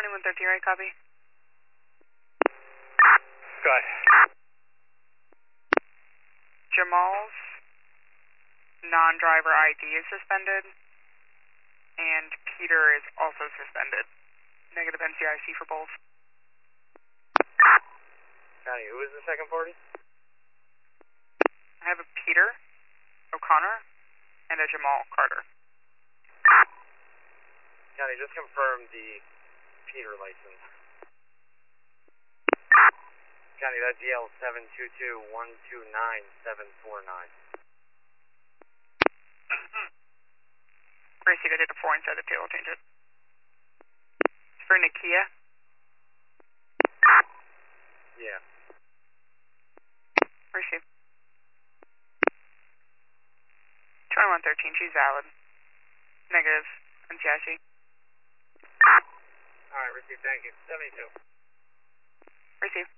2113, right, copy? Go ahead. Jamal's non-driver ID is suspended, and Peter is also suspended. Negative NCIC for both. County, who is the second party? I have a Peter O'Connor and a Jamal Carter. County, just confirm the Peter license. County, that's DL 722-129-749. Received, I did a 4 inside the tail, I'll change it. It's for Nakia. Yeah. Received. 2113, she's valid. Negative NCIC. Alright, received, thank you. 72. Received.